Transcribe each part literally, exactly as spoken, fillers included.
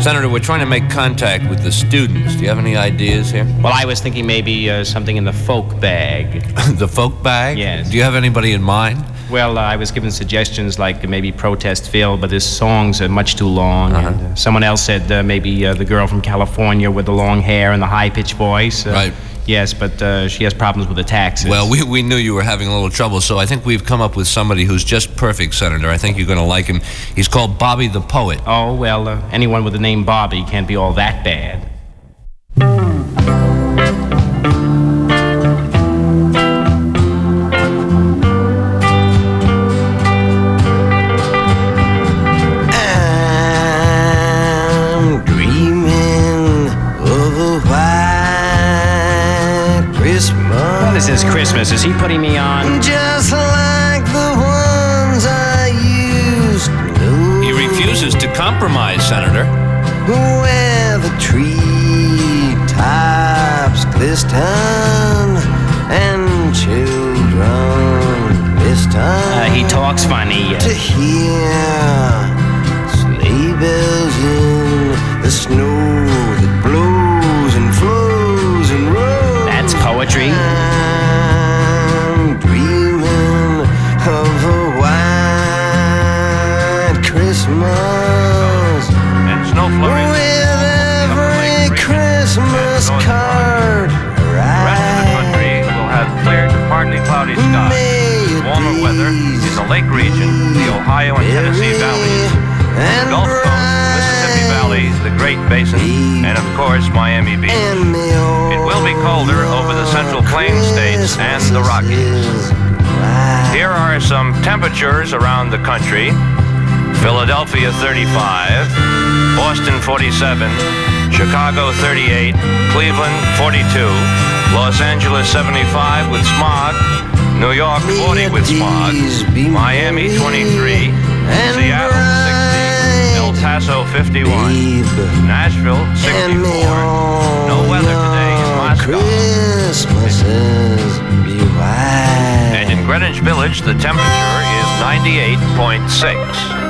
Senator, we're trying to make contact with the students. Do you have any ideas here? Well, I was thinking maybe uh, something in the folk bag. The folk bag? Yes. Do you have anybody in mind? Well, uh, I was given suggestions like maybe Protest Phil, but his songs are much too long. Uh-huh. And, uh, someone else said uh, maybe uh, the girl from California with the long hair and the high-pitched voice. Uh, right. Yes, but uh, she has problems with the taxes. Well, we, we knew you were having a little trouble, so I think we've come up with somebody who's just perfect, Senator. I think you're going to like him. He's called Bobby the Poet. Oh, well, uh, anyone with the name Bobby can't be all that bad. This is Christmas. Is he putting me on? Just like the ones I used to know. He refuses to compromise, Senator. Where the tree tops glisten and children listen. Uh, he talks funny. To hear sleigh bells in the snow that blows and flows and rolls. That's poetry. Christmas and snow flurries with every Christmas card. The rest of the country will have clear to partly cloudy skies. Warmer weather in the Lake region, the Ohio and Tennessee valleys, the Gulf Coast, Mississippi Valley, the Great Basin, and of course Miami Beach. It will be colder over the Central Plains states and the Rockies. Here are some temperatures around the country. Philadelphia thirty-five, Boston forty-seven, Chicago thirty-eight, Cleveland forty-two, Los Angeles seventy-five with smog, New York forty with smog, Miami twenty-three, Seattle sixty, El Paso fifty-one, Nashville sixty-four, no weather today in Moscow. And in Greenwich Village, the temperature is ninety-eight point six.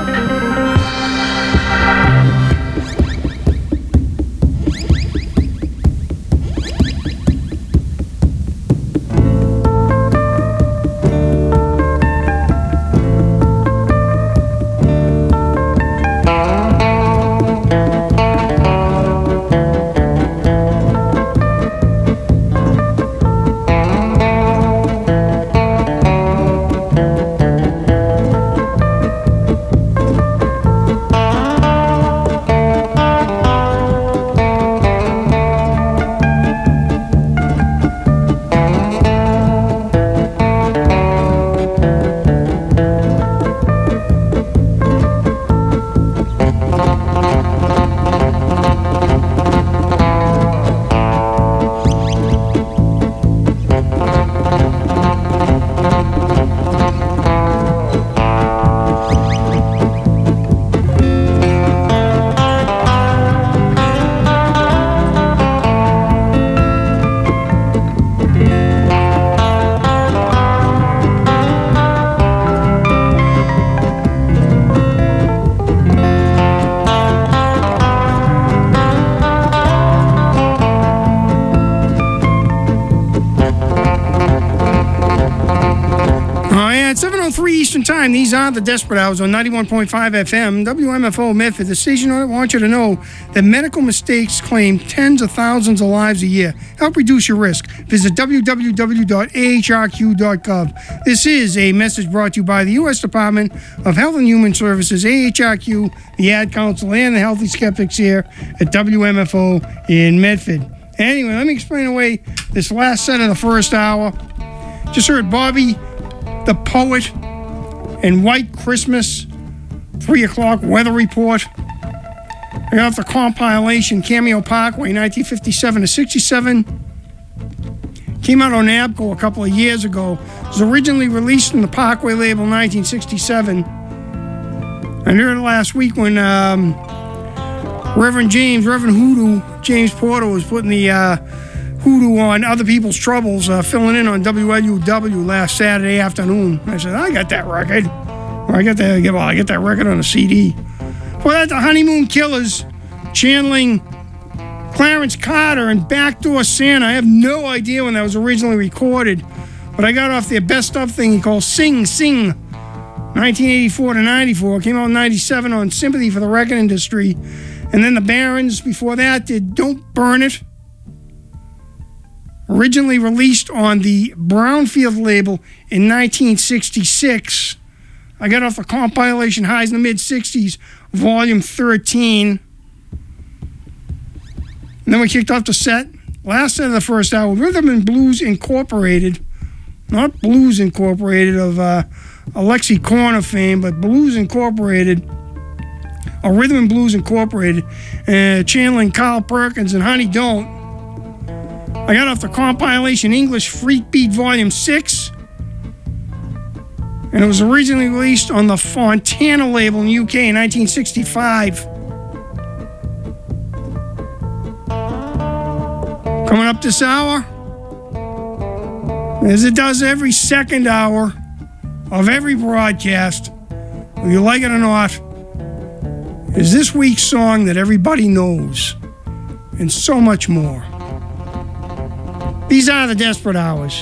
Eastern Time. These are the Desperate Hours on ninety-one point five F M, W M F O Medford. The station I want you to know that medical mistakes claim tens of thousands of lives a year. Help reduce your risk. Visit w w w dot a h r q dot gov. This is a message brought to you by the U S Department of Health and Human Services, A H R Q, the Ad Council, and the Healthy Skeptics here at W M F O in Medford. Anyway, let me explain away this last set of the first hour. Just heard Bobby the Poet and White Christmas, three o'clock weather report. I got the compilation Cameo Parkway, nineteen fifty-seven to sixty-seven. Came out on ABCO a couple of years ago. It was originally released in the Parkway label in nineteen sixty-seven. I heard it last week when um, Reverend James, Reverend Hoodoo, James Porter was putting the uh, Hoodoo on Other People's Troubles, uh, filling in on W L U W last Saturday afternoon. I said, I got that record. Or I got that, well, I got that record on a C D. Well, that's the Honeymoon Killers, channeling Clarence Carter and Backdoor Santa. I have no idea when that was originally recorded, but I got off their best of thing he called Sing Sing, nineteen eighty-four to ninety-four. Came out in ninety-seven on Sympathy for the Record Industry. And then the Barons before that did Don't Burn It, originally released on the Brownfield label in nineteen sixty-six. I got off the compilation Highs in the Mid-sixties, volume thirteen. And then we kicked off the set, last set of the first hour, Rhythm and Blues Incorporated, not Blues Incorporated of uh, Alexi Corner fame, but Blues Incorporated, or Rhythm and Blues Incorporated, uh, channeling Carl Perkins and Honey Don't. I got off the compilation English Freak Beat Volume six, and it was originally released on the Fontana label in the U K in nineteen sixty-five. Coming up this hour, as it does every second hour of every broadcast, whether you like it or not, is this week's song that everybody knows, and so much more. These are the Desperate Hours.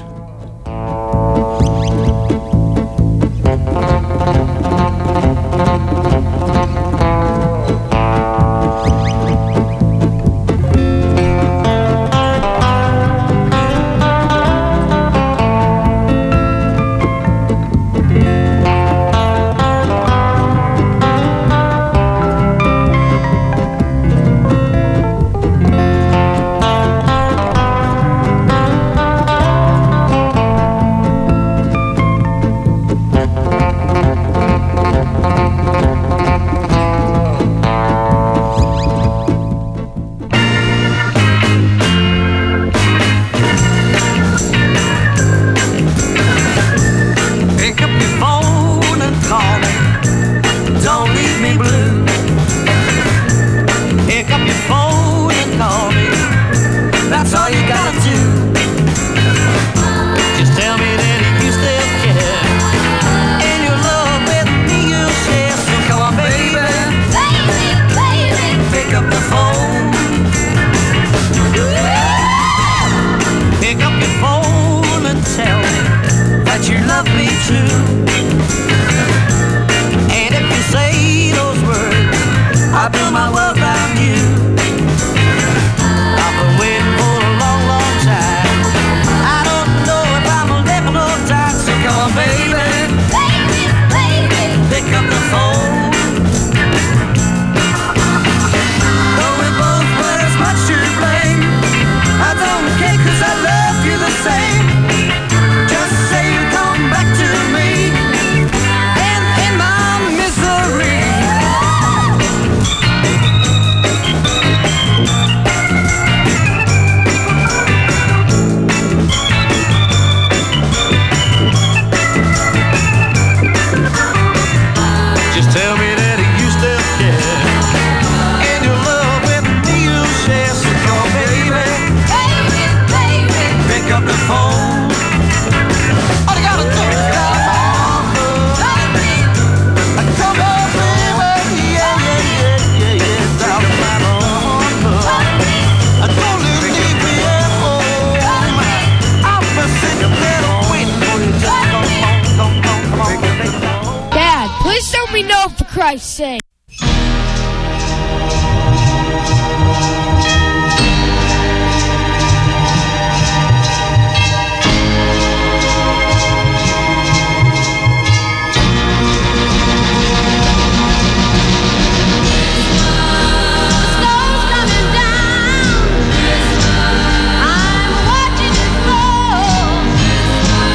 Christ's sake.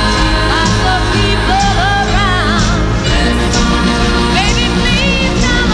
Baby, please come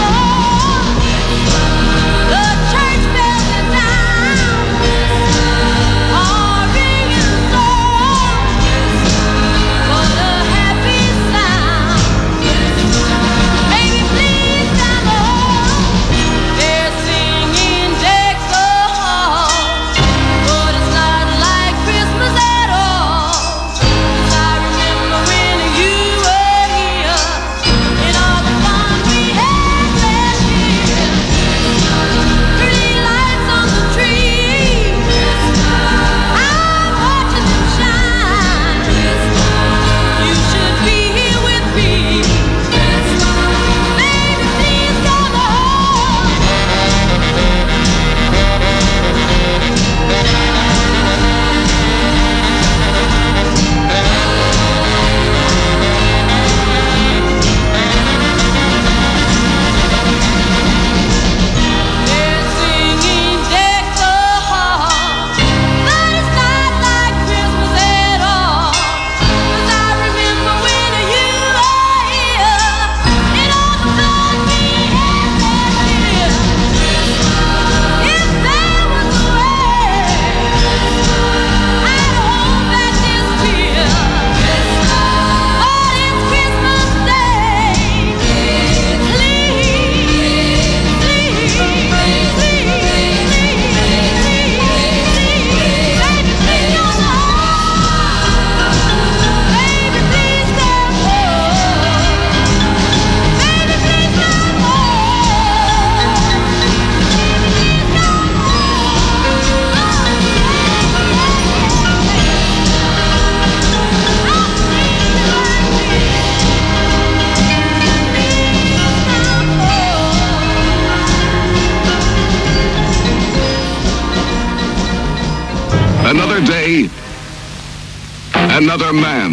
day, another man.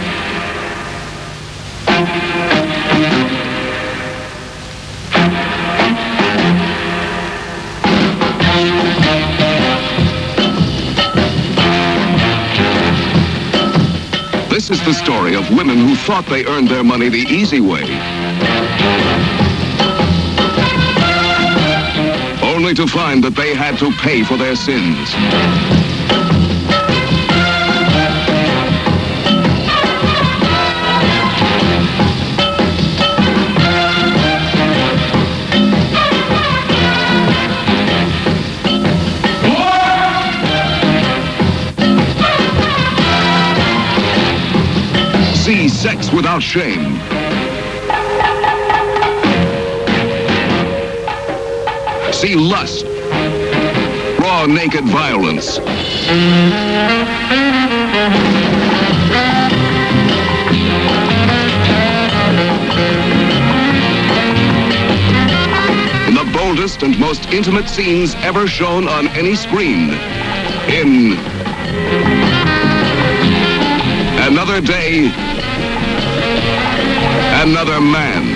This is the story of women who thought they earned their money the easy way, only to find that they had to pay for their sins. See Sex Without Shame. See Lust. Raw, naked violence. In the boldest and most intimate scenes ever shown on any screen. In Another Day, Another Man.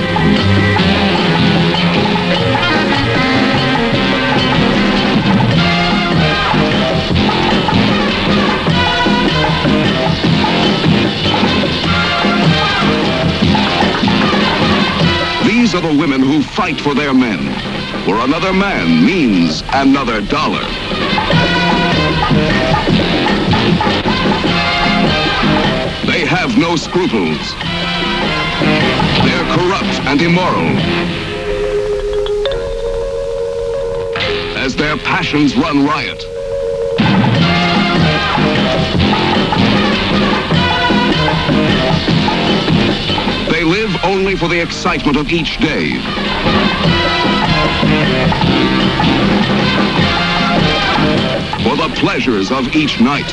These are the women who fight for their men, where another man means another dollar. They have no scruples. They're corrupt and immoral. As their passions run riot. They live only for the excitement of each day. For the pleasures of each night.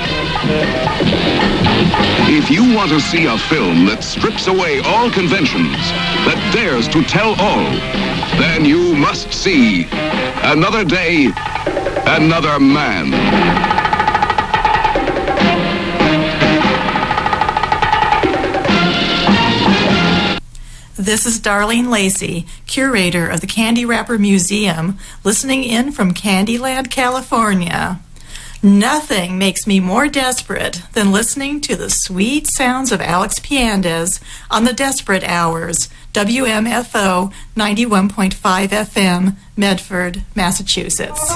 If you want to see a film that strips away all conventions, that dares to tell all, then you must see Another Day, Another Man. This is Darlene Lacey, curator of the Candy Wrapper Museum, listening in from Candyland, California. Nothing makes me more desperate than listening to the sweet sounds of Alex Piandez on the Desperate Hours, W M F O ninety-one point five F M, Medford, Massachusetts.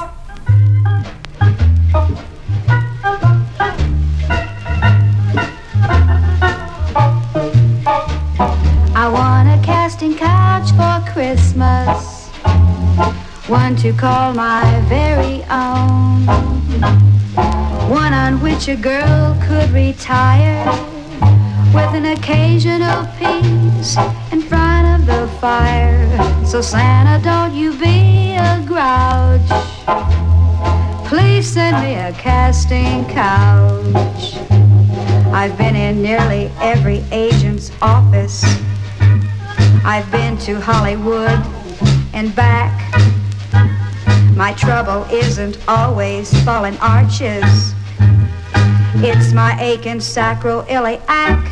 I want a casting couch for Christmas, one to call my very own, one on which a girl could retire with an occasional piece in front of the fire. So Santa, don't you be a grouch, please send me a casting couch. I've been in nearly every agent's office, I've been to Hollywood and back. My trouble isn't always fallen arches, it's my aching sacroiliac.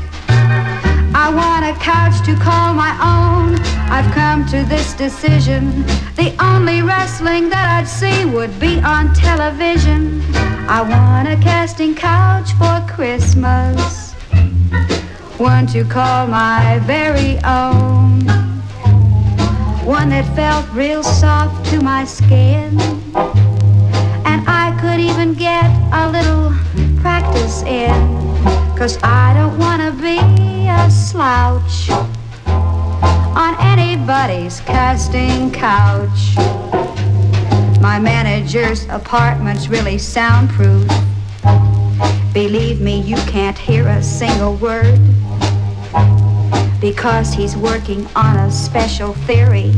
I want a couch to call my own. I've come to this decision, the only wrestling that I'd see would be on television. I want a casting couch for Christmas, one to call my very own, one that felt real soft to my skin, and I could even get a little practice in, 'cause I don't want to be a slouch on anybody's casting couch. My manager's apartment's really soundproof. Believe me, you can't hear a single word, because he's working on a special theory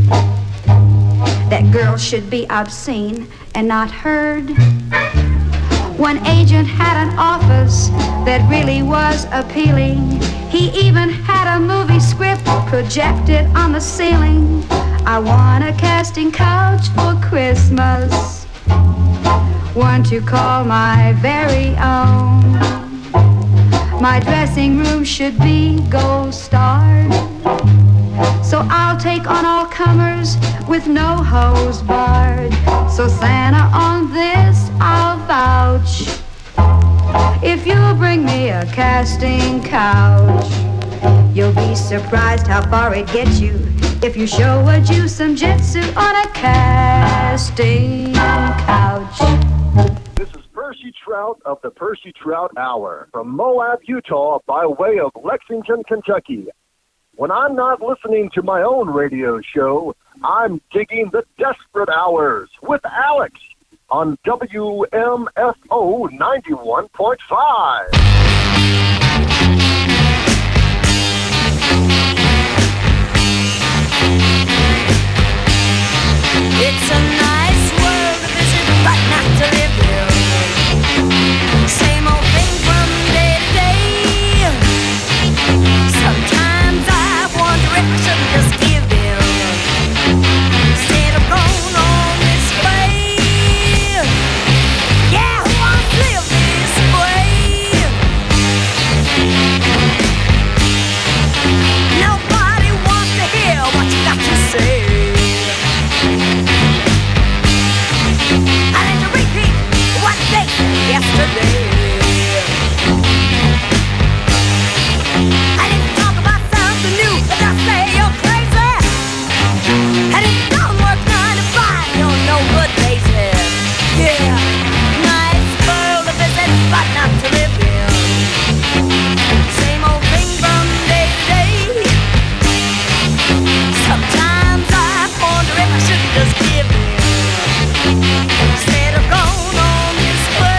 that girls should be obscene and not heard. One agent had an office that really was appealing. He even had a movie script projected on the ceiling. I want a casting couch for Christmas, one to call my very own. My dressing room should be gold starred, so I'll take on all comers with no hose barred. So Santa, on this I'll vouch, if you'll bring me a casting couch. You'll be surprised how far it gets you if you show a Jew some jitsu on a casting couch. This is Percy Trout of the Percy Trout Hour from Moab, Utah, by way of Lexington, Kentucky. When I'm not listening to my own radio show, I'm digging the Desperate Hours with Alex on W M F O ninety-one point five. It's a nice world to visit, but not to live in. Same old thing from day to day. Sometimes I wonder if I should just give in, instead of going on this way. Yeah, who wants to live this way? Nobody wants to hear what you got to say. Yesterday, I didn't talk about something new, but I say you're crazy. And if you don't work nine to five, you're no good lazy. Yeah, nice world to visit, but not to live in. Same old thing from day to day. Sometimes I wonder if I should just give in, instead of going on this way.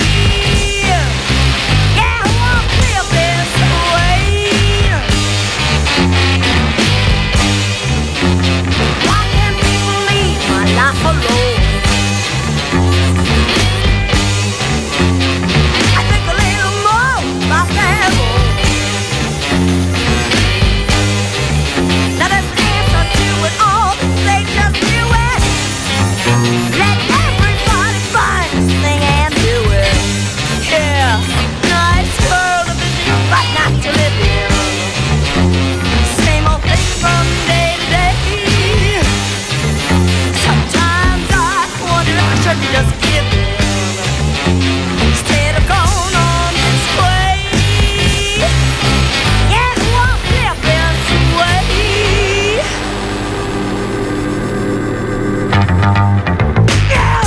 Just give in, instead of going on this way. Yeah, who won't live this way? Yeah.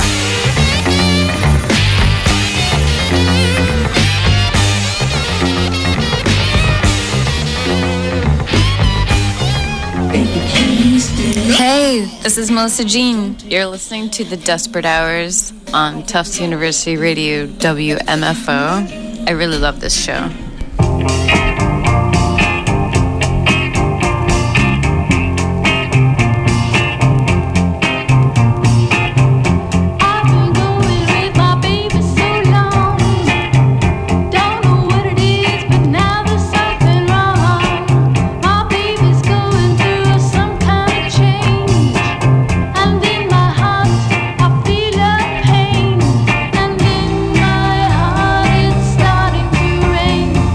Hey, this is Melissa Jean. You're listening to the Desperate Hours on Tufts University Radio W M F O. I really love this show. Pain, and in my heart it's starting to rain.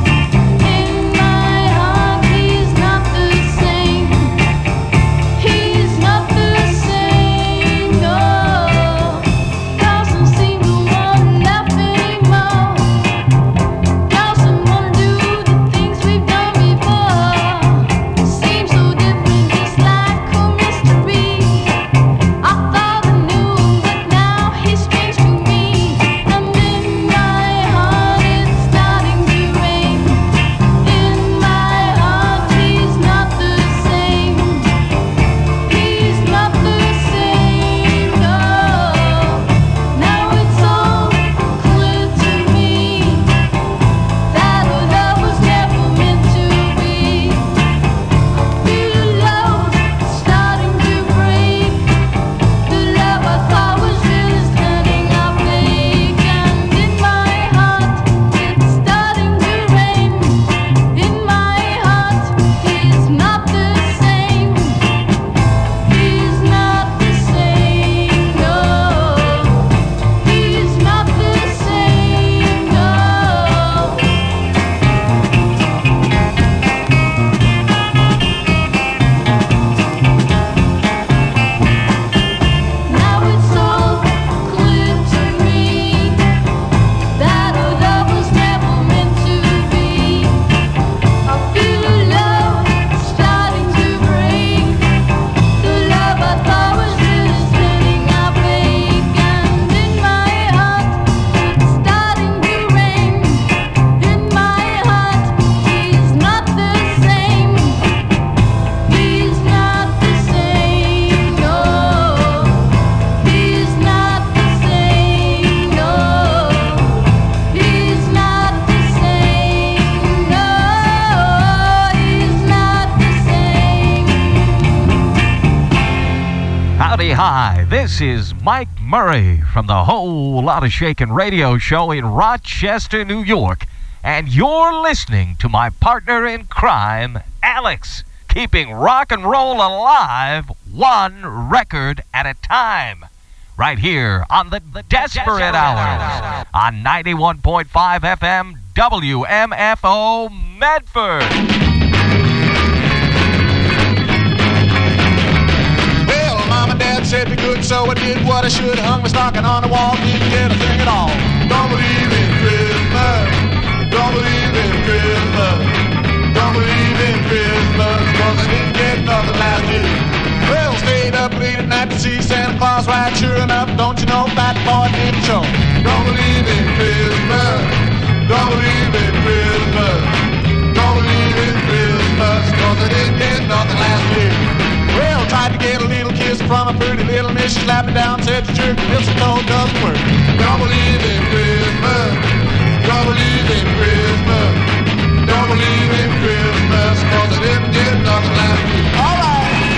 Howdy, hi. This is Mike Murray from the Whole Lotta Shakin' radio show in Rochester, New York. And you're listening to my partner in crime, Alex, keeping rock and roll alive one record at a time. Right here on the, the Desperate, Desperate Hours on ninety-one point five F M W M F O Medford. Well, Mom and Dad said be good, so I did what I should. Hung my stocking on the wall, didn't get a thing at all. Don't believe in Christmas. Don't believe in Christmas. Don't believe in Christmas, cause I didn't get nothing last year. Well, stayed up late at night to see Santa Claus ride. Sure enough, don't you know that boy didn't show. Don't believe in Christmas. Don't believe in Christmas. Don't believe in Christmas, cause I didn't get nothing last year. Well, tried to get a little kiss from a pretty little miss. She slapped me down, said the jerk mistletoe doesn't work. Don't believe in Christmas. Don't believe in Christmas. Don't believe in Christmas, cause I didn't get nothing last year. All right.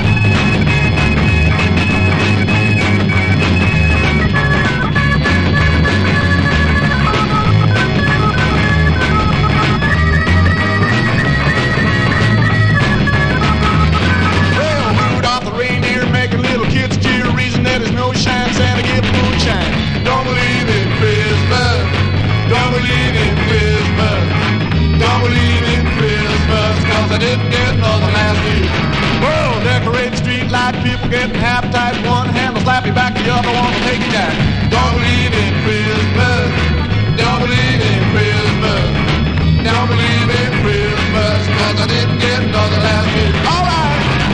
There's no shine, Santa give moonshine. Don't believe in Christmas. Don't believe in Christmas. Don't believe in Christmas, cause I didn't get nothing last year. Well, decorating street light, people getting appetite. One hand will slap you back, the other one will take you down. Don't believe in Christmas. Don't believe in Christmas. Don't believe in Christmas, cause I didn't get nothing last year. All right.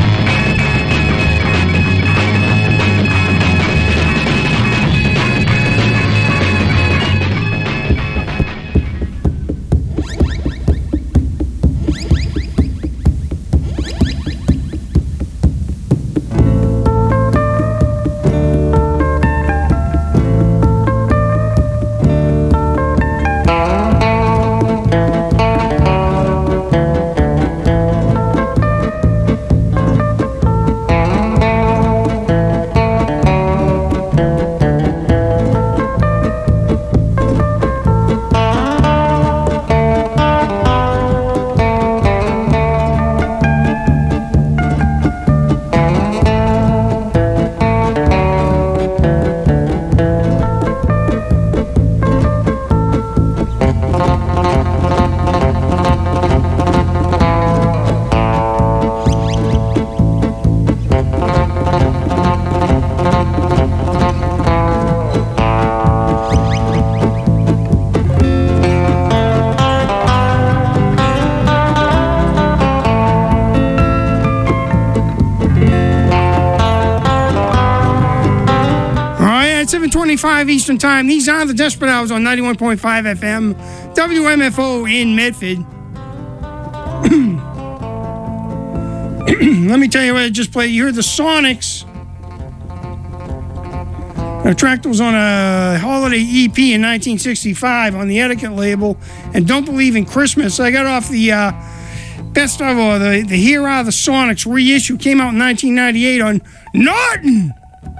twenty-five Eastern Time. These are the Desperate Hours on ninety-one point five F M W M F O in Medford. Let me tell you what I just played. You heard the Sonics. The track was on a holiday E P in nineteen sixty-five on the Etiquette label, and Don't Believe in Christmas. I got off the uh, Best of, or the, the Here Are the Sonics reissue. Came out in nineteen ninety-eight on Norton.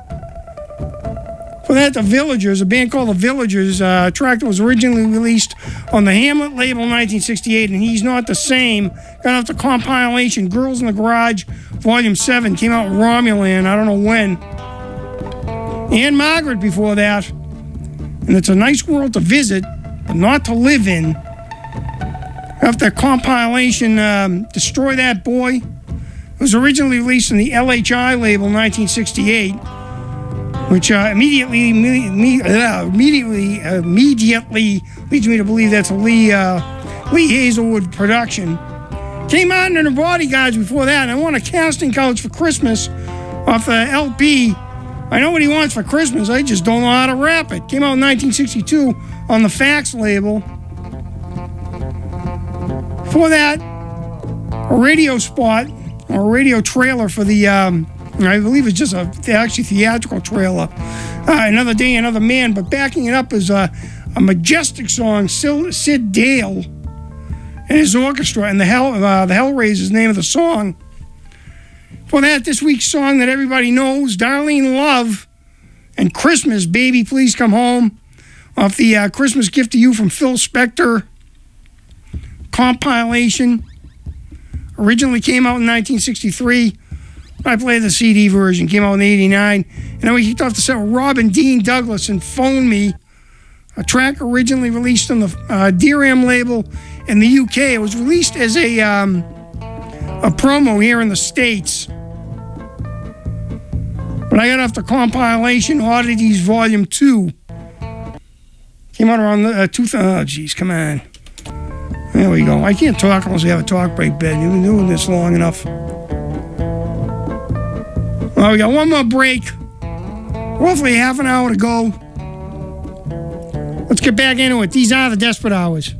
For that, The Villagers, a band called The Villagers. Uh, a track that was originally released on the Hamlet label in nineteen sixty-eight, and He's Not the Same. Got off the compilation Girls in the Garage, Volume seven. Came out in Romulan, I don't know when. And Margaret before that. And It's a Nice World to Visit, but Not to Live in. After compilation, um, Destroy That Boy. It was originally released on the L H I label in nineteen sixty-eight. Which uh, immediately, me, me, uh, immediately, uh, immediately leads me to believe that's a Lee, uh, Lee Hazelwood production. Came out in the Bodyguards before that, and I want a casting couch for Christmas off the L P. I know what he wants for Christmas, I just don't know how to rap it. Came out in nineteen sixty-two on the Fax label. Before that, a radio spot, or a radio trailer for the, um, I believe it's just a actually theatrical trailer. Uh, Another Day, Another Man, but backing it up is a, a majestic song, Sid Dale and his orchestra, and the Hell, uh, the Hellraisers, name of the song. For that, this week's song that everybody knows, Darlene Love and Christmas, Baby Please Come Home, off the uh, Christmas Gift to You from Phil Spector compilation. Originally came out in nineteen sixty-three. I played the C D version, came out in eighty-nine. And then we kicked off the set with Robin Dean Douglas and Phone Me, a track originally released on the uh, D R A M label in the U K. It was released as a, um, a promo here in the States. But I got off the compilation Oddities Volume two. Came out around the, uh, two thousand. Oh, jeez, come on. There we go. I can't talk unless we have a talk break, Ben. You've been doing this long enough. Well, we got one more break. Roughly half an hour to go. Let's get back into it. These are the Desperate Hours.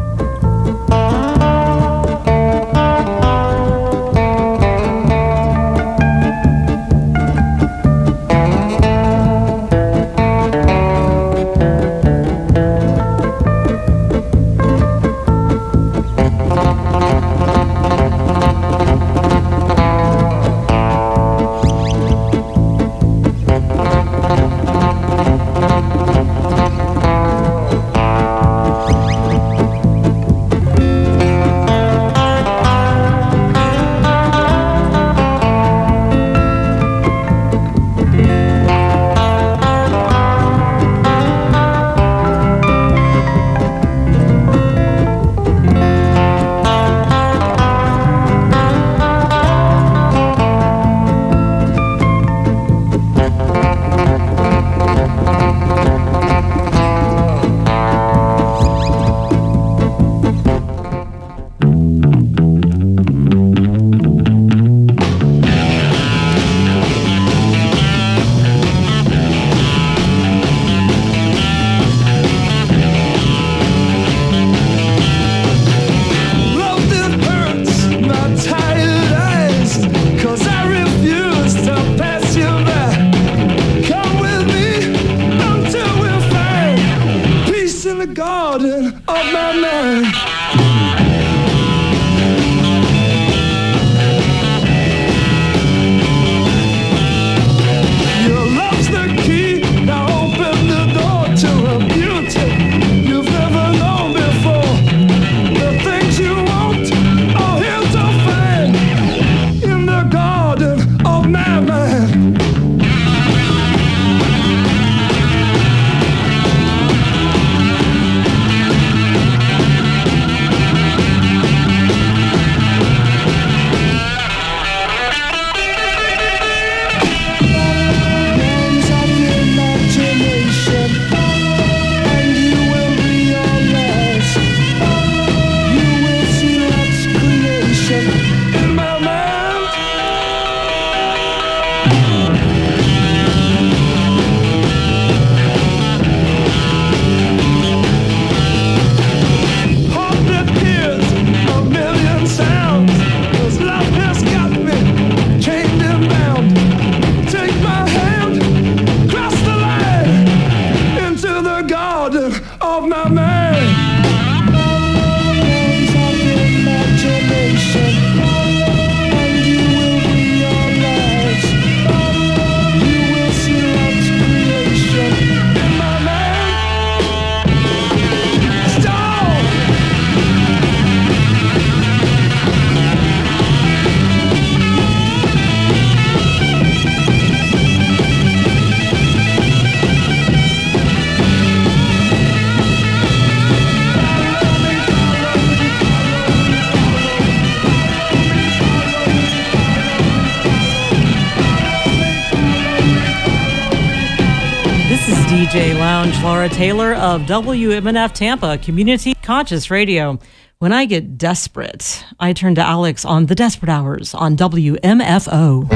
D J Lounge, Laura Taylor of W M N F Tampa, Community Conscious Radio. When I get desperate, I turn to Alex on The Desperate Hours on W M F O.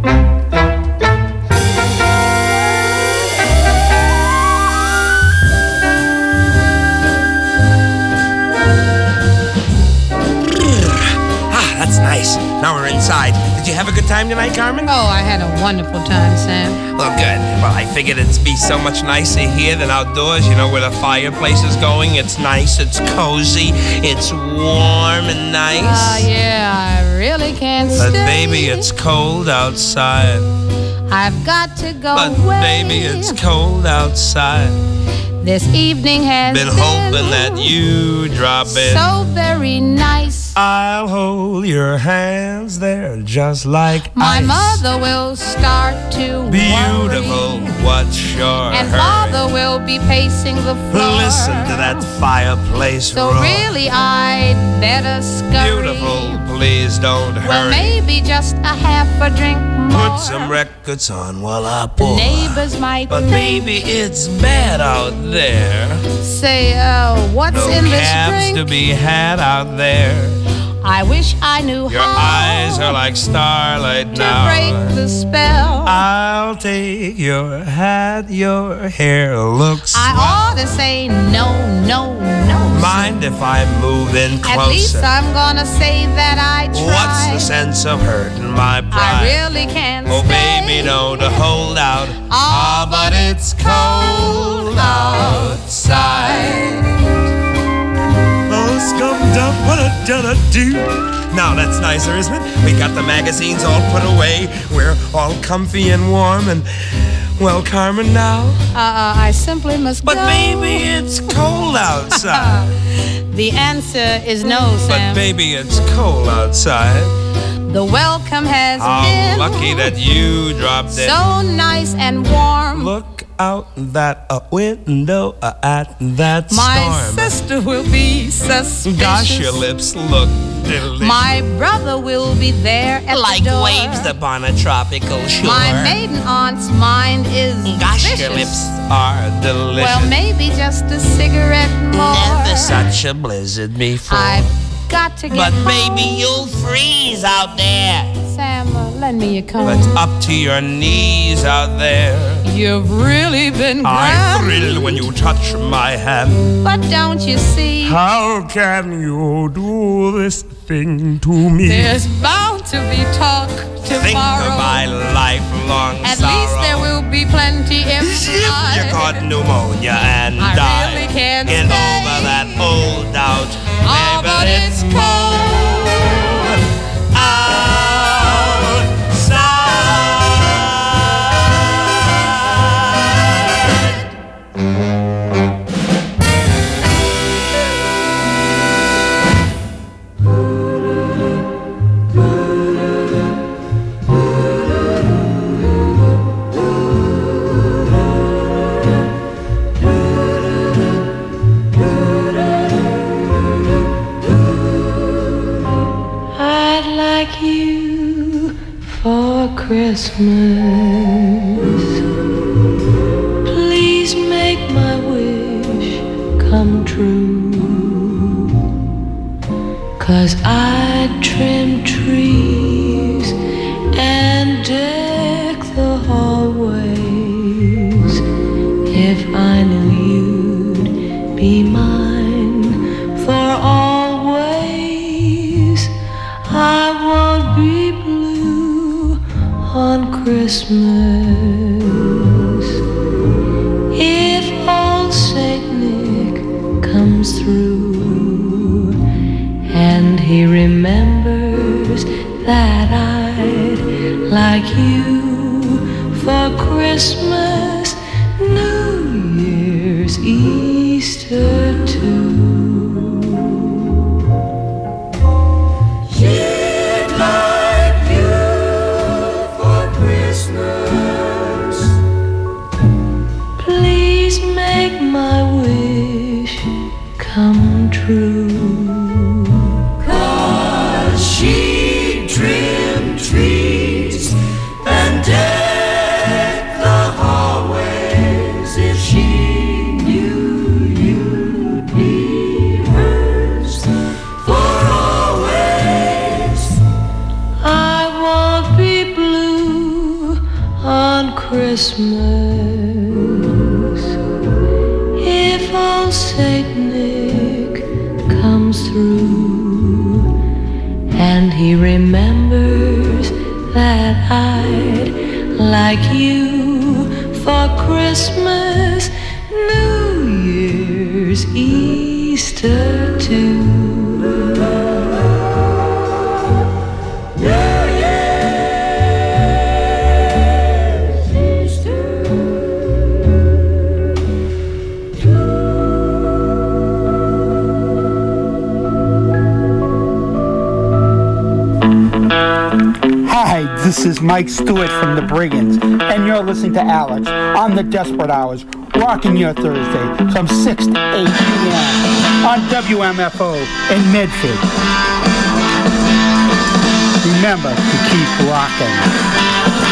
Ah, that's nice. Now we're inside. Did you have a good time tonight, Carmen? Oh, I had a wonderful time, Sam. Well, good. Well, I figured it'd be so much nicer here than outdoors, you know, where the fireplace is going. It's nice, it's cozy, it's warm and nice. Ah, uh, yeah, I really can't But stay. baby, it's cold outside. I've got to go But away. baby, it's cold outside. This evening has Been been hoping that you drop in. so very nice. I'll hold your hands there just like My ice. mother will start to Beautiful, worry, what's your and hurry? father will be pacing the floor. Listen to that fireplace So roar. really I'd better scurry. Beautiful, please don't Well, hurry. maybe just a half a drink more. Put some records on while I The pour. neighbors might But think, baby, it's bad out there. say, uh, what's No in this cabs drink? to be had out there. I wish I knew Your how eyes are like starlight to now. break the spell. I'll take your hat, your hair looks I swell. ought to say no, no, no. Mind if I move in closer? At least I'm gonna say that I tried. What's the sense of hurting my pride? I really can't Oh, stay. baby, don't hold out. Ah, but it's cold outside. Oh, scum dum, what a da do. Now that's nicer, isn't it? We got the magazines all put away. We're all comfy and warm and well, Carmen, now. Uh, I simply must But go. baby, it's cold outside. The answer is no, But Sam. baby, it's cold outside. The welcome has How been lucky that you dropped in. so nice and warm. Look out that uh, window uh, at that My storm. sister will be suspicious. Gosh, your lips look delicious. My brother will be there at like the door. waves upon a tropical shore. My maiden aunt's mind is Gosh, vicious. your lips are delicious. Well, maybe just a cigarette more. Never such a blizzard before. I've got to get But home. baby, you'll freeze out there. Sam, uh, lend me your comb. But up to your knees out there. You've really been I grand. thrill when you touch my hand. But don't you see? How can you do this thing to me? There's bound to be talk tomorrow. Think of my lifelong At sorrow. least there will be plenty if If you caught ppneumonia and I died, really can't get stay. over that old doubt. Oh, Baby, but it's cold outside. I'd like you for Christmas. Please make my wish come true. 'Cause I'd trim trees and deck the hallways if I knew you'd be mine for always. I won't be blue on Christmas if old Saint Nick comes through and he remembers that I'd like you for Christmas, New Year's, Easter too. She'd like you for Christmas. Please make my wish come true. 'Cause she'd trim trees and deck the hallways if she knew you'd be hers for always. I won't be blue on Christmas if old Saint Nick comes through and he remembers that I'd like you for Christmas, New Year's, Easter too. This is Mike Stewart from the Brigands, and you're listening to Alex on the Desperate Hours, rocking your Thursday from six to eight p.m. on W M F O in Medford. Remember to keep rocking.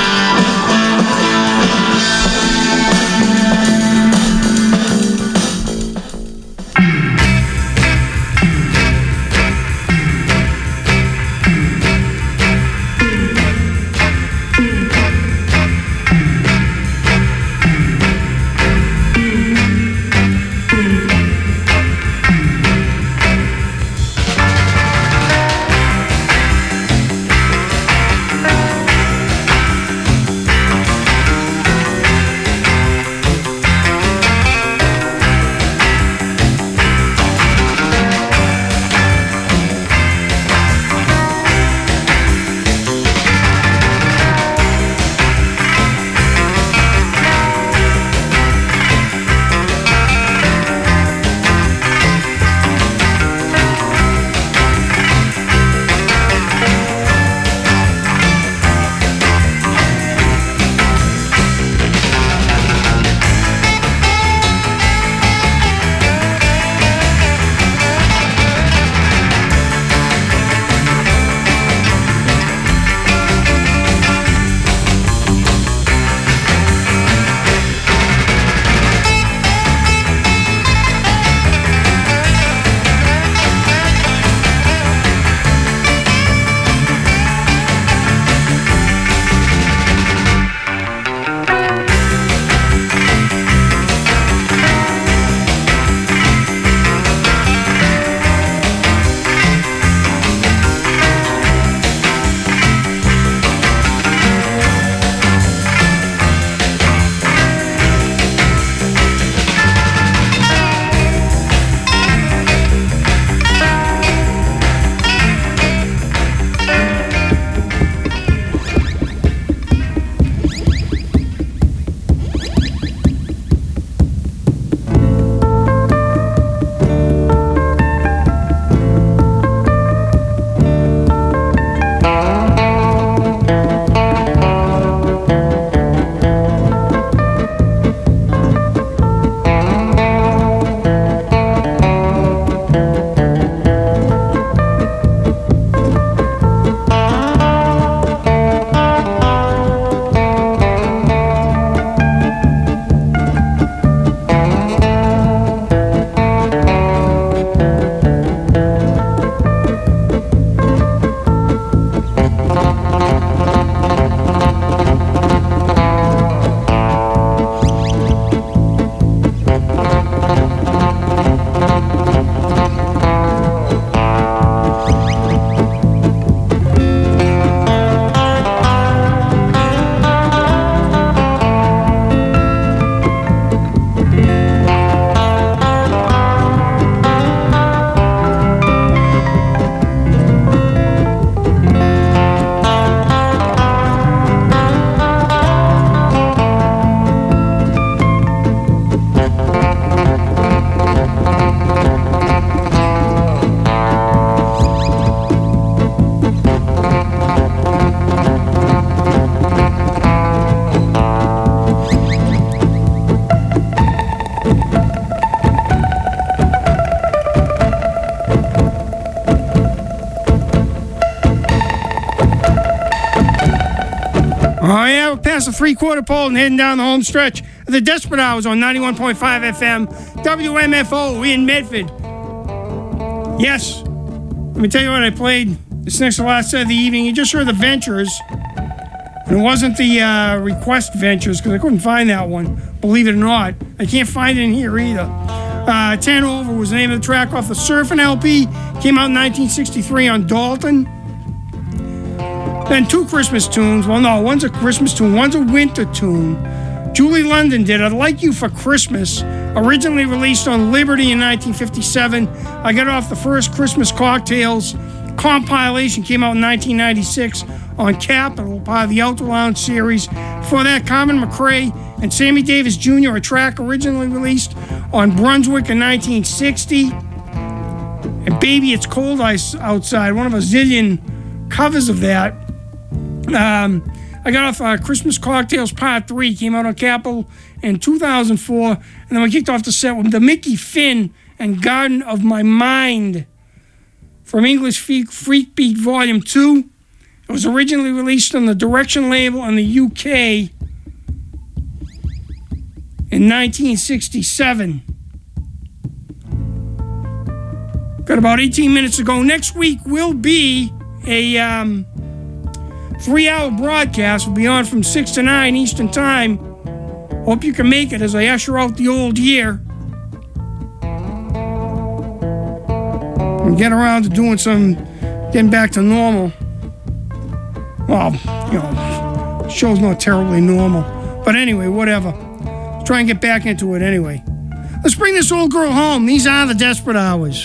Oh, yeah, we're past the three-quarter pole and heading down the home stretch of the Desperate Hours on ninety-one point five F M, W M F O in Medford. Yes, let me tell you what I played this next to last set of the evening. You just heard the Ventures, and it wasn't the uh, Request Ventures, because I couldn't find that one, believe it or not. I can't find it in here either. Uh, ten over was the name of the track off the Surfin' L P, came out in nineteen sixty-three on Dalton. Then two Christmas tunes. Well, no, one's a Christmas tune, one's a winter tune. Julie London did I'd Like You for Christmas, originally released on Liberty in nineteen fifty-seven. I got it off the First Christmas Cocktails compilation, came out in nineteen ninety-six on Capitol, part of the Outer Lounge series. Before that, Carmen McRae and Sammy Davis Junior, a track originally released on Brunswick in nineteen sixty. And Baby It's Cold Outside, one of a zillion covers of that. Um, I got off uh, Christmas Cocktails Part three, came out on Capitol in two thousand four, and then we kicked off the set with the Mickey Finn and Garden of My Mind from English Freak Beat Volume two. It was originally released on the Direction label in the U K in nineteen sixty-seven. Got about eighteen minutes to go. Next week will be a um, three-hour broadcast. We'll be on from six to nine Eastern Time. Hope you can make it as I usher out the old year and get around to doing some, getting back to normal. Well, you know, the show's not terribly normal. But anyway, whatever. Let's try and get back into it anyway. Let's bring this old girl home. These are the Desperate Hours.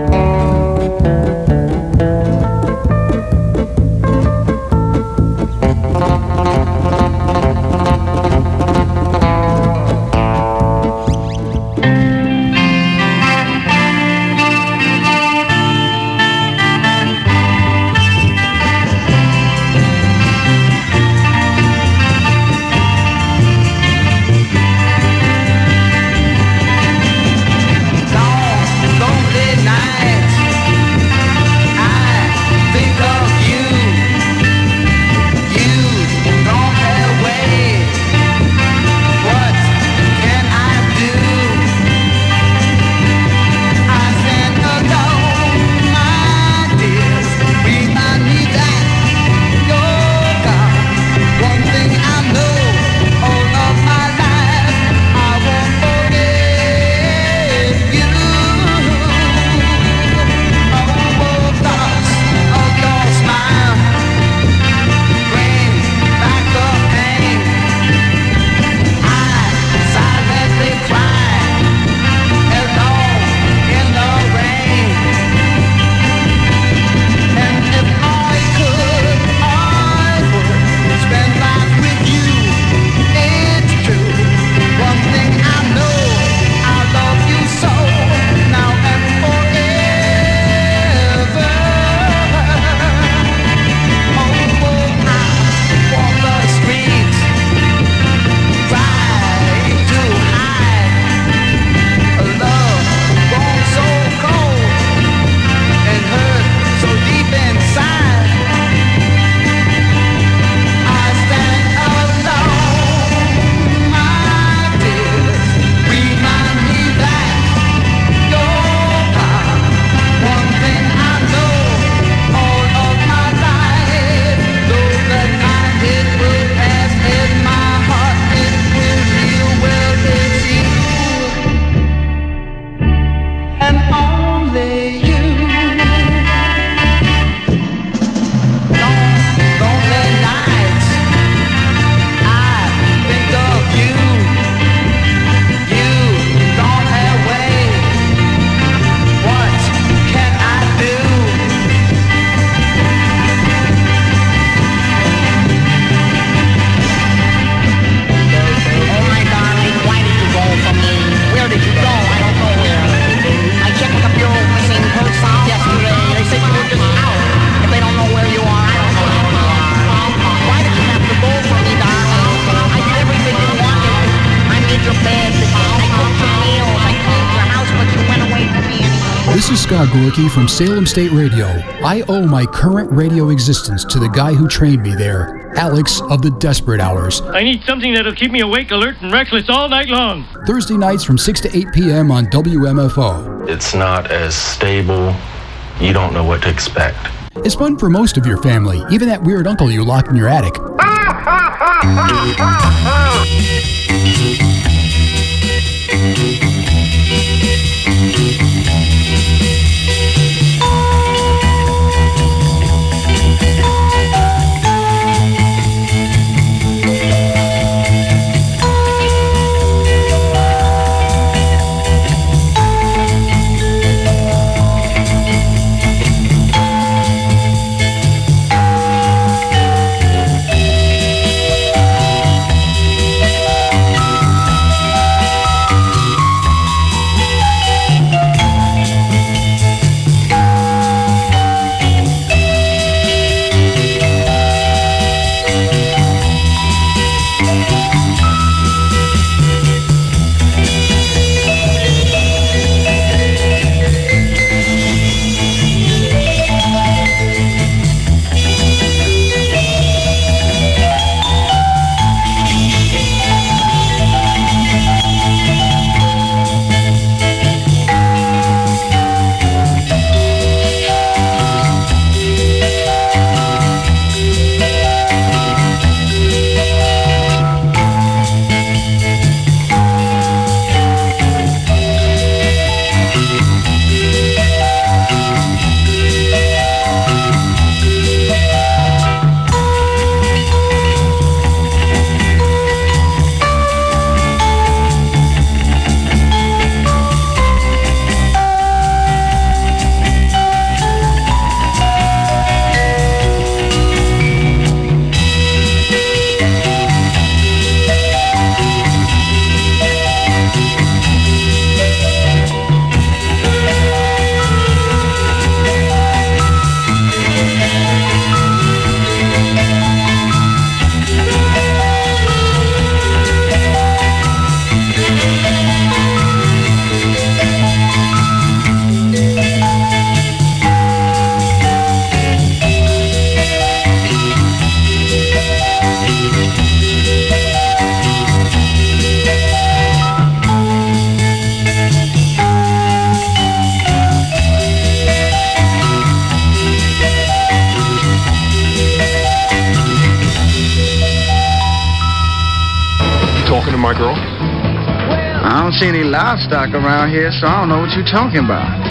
Scott Gorky from Salem State Radio. I owe my current radio existence to the guy who trained me there, Alex of the Desperate Hours. I need something that'll keep me awake, alert, and restless all night long. Thursday nights from six to eight p.m. on W M F O. It's not as stable. You don't know what to expect. It's fun for most of your family, even that weird uncle you locked in your attic. my girl? I don't see any livestock around here, so I don't know what you're talking about.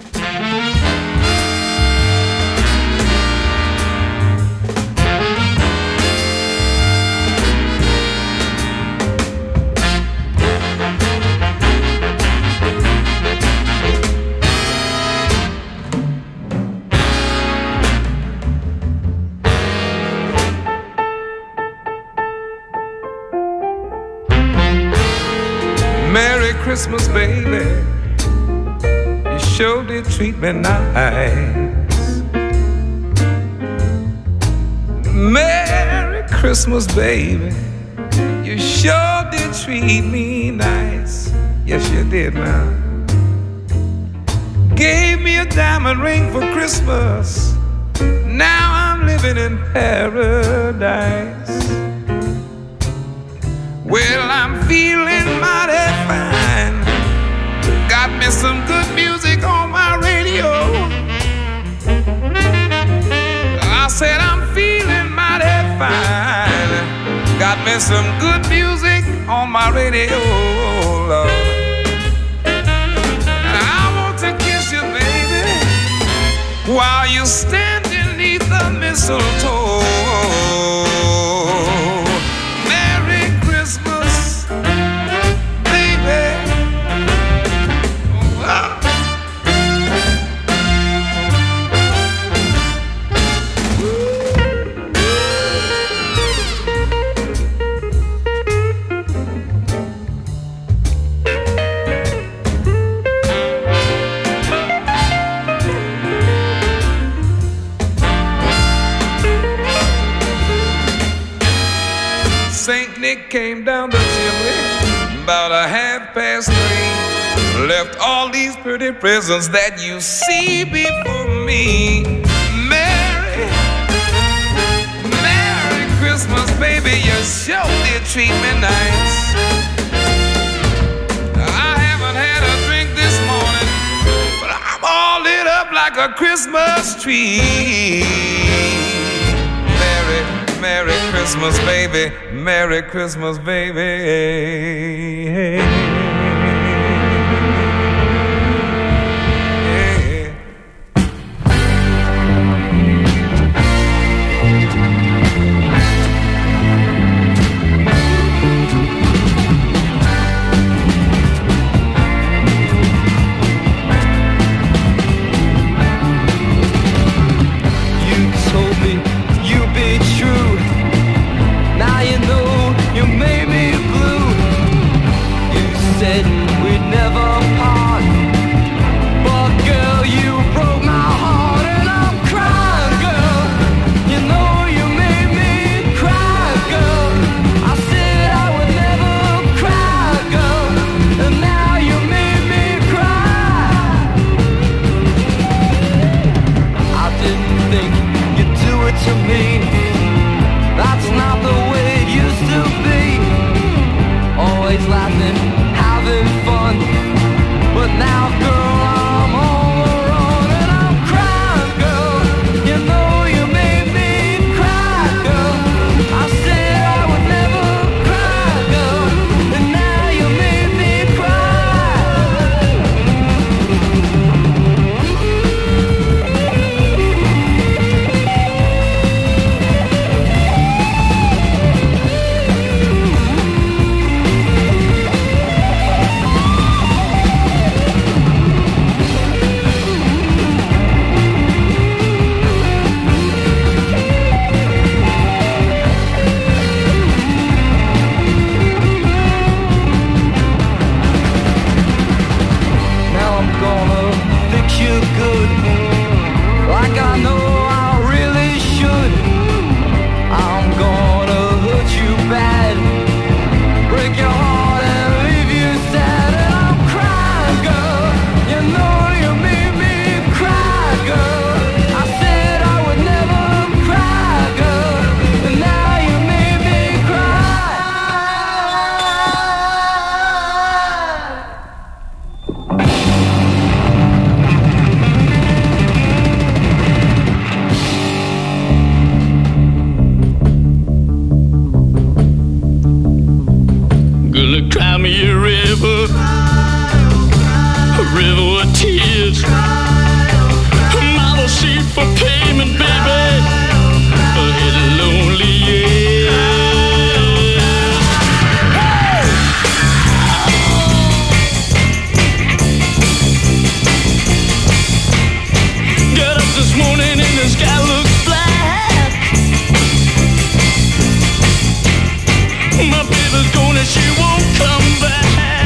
Merry Christmas, baby. You sure did treat me nice. Merry Christmas, baby. You sure did treat me nice. Yes, you did now. Gave me a diamond ring for Christmas. Now I'm living in paradise. Well, I'm feeling mighty fine. Got me some good music on my radio. I said I'm feeling mighty fine. Got me some good music on my radio, Lord. And I want to kiss you, baby, while you stand beneath the mistletoe. Saint Nick came down the chimney about a half past three. Left all these pretty presents that you see before me. Merry, Merry Christmas, baby. You sure did treat me nice. I haven't had a drink this morning, but I'm all lit up like a Christmas tree. Merry Christmas, baby. Merry Christmas, baby. me a river, a river of tears. Mama seat for payment, baby, for his lonely years. Get up this morning and the sky looks black. My baby's gone and she won't come back.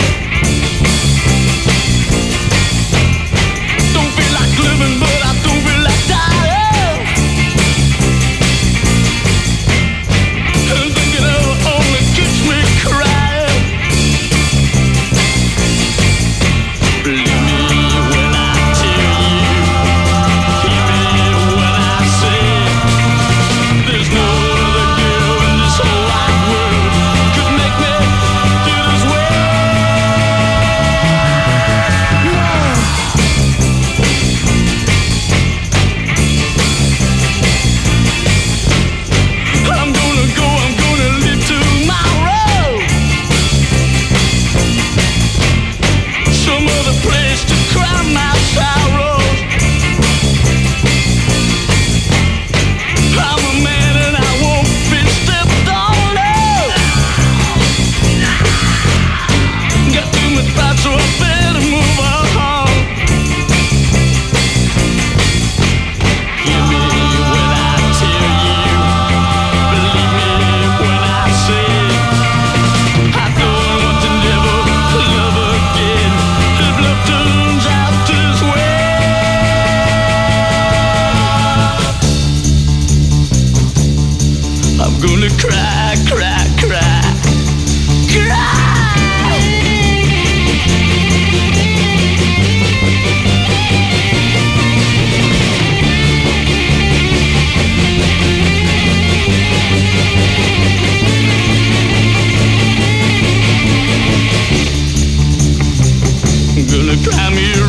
Don't feel like living, but I don't feel like dying. And thinking of her only keeps me crying. Believe me when I tell you, hear me when I say, there's no other girl in this whole wide world could make me feel this way. I'm gonna go, I'm gonna live tomorrow. Some other place to cry my sorrows. I'm a man and I won't be stepped on. Got too much pride, so I better move on. Hear me when I tell you, believe me when I say, I don't want to never love again if love turns out this way. I'm gonna cry, cry, cry, cry. I'm gonna cry me a